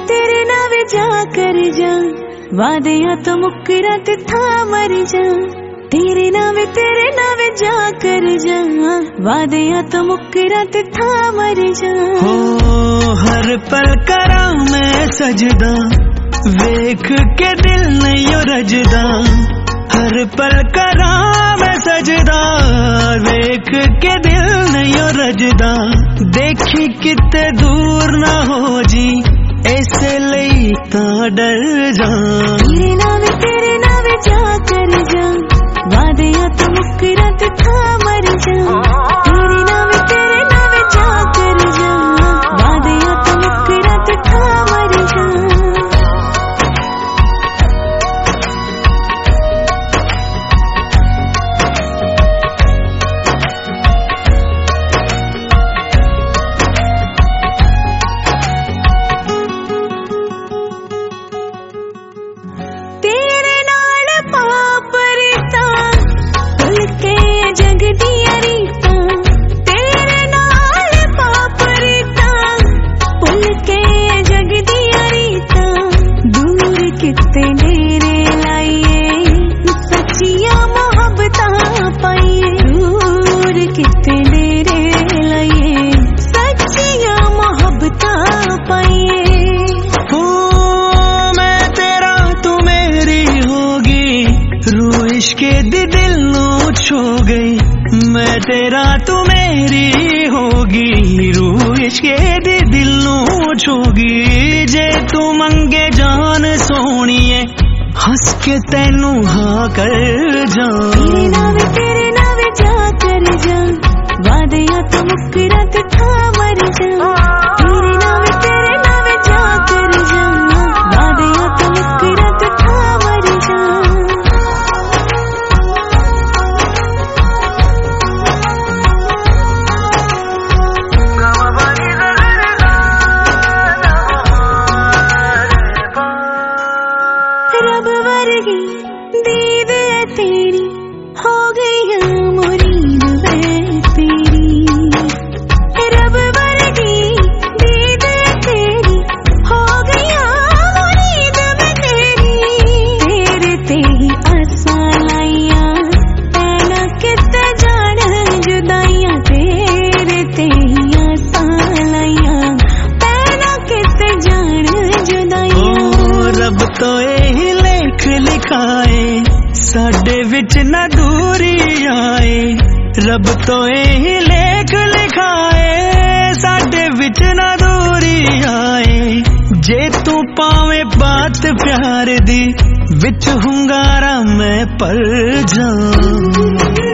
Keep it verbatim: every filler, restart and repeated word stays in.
तेरे नाल जा कर जा, वादियां तो मुकरा ते था मर जा। तेरे नाल तेरे नाल जा कर जा, वादियां तो मुकरा ते था मर जा। हो हर पल करा मैं सजदा, वेख के दिल नहीं रजदा। हर पल करा मैं सजदा, वेख के दिल नहीं रजदा। देखी किते दूर ना हो जी, ऐसे लई ता डर जा। तेरे नाल तेरे नाल जा कर जा, वादियां तो मुकरा ते था मर जा। तेरे नाल तेरे नाल जा कर जा, वादियां तो मुकरा ते था मर जा। मैं तेरा तू मेरी होगी, रूह इश्के दी दिल नू छोगी। जे तू मंगे जान सोहणीए, हंस के तैनू हाँ कर जा। तेरे नाल तेरे नाल जा कर जा, वादियां तो मुकरा ते था मर जा। तेरे नाल तेरे नाल जा कर जा, वादियां तो मुकरा ते था मर जा। रब वर्गी दीद है तेरी, हो गई है मुरीद मैं तेरी। रब वर्गी दीद है तेरी, हो गई है मुरीद मैं तेरी। तेरे ते ही आसा लाइया, पैना किते जान जुदाइयां। तेरे ते ही आसा लाइया, पैना किते जान जुदाइयां। रब तो यही लेख लिखाए, साडे विच ना दूरी आए। रब तो यही लेख लिखाए, साडे विच ना दूरी आए। जे तू पावे बात प्यार दी, विच हुंगारा मैं पल जा।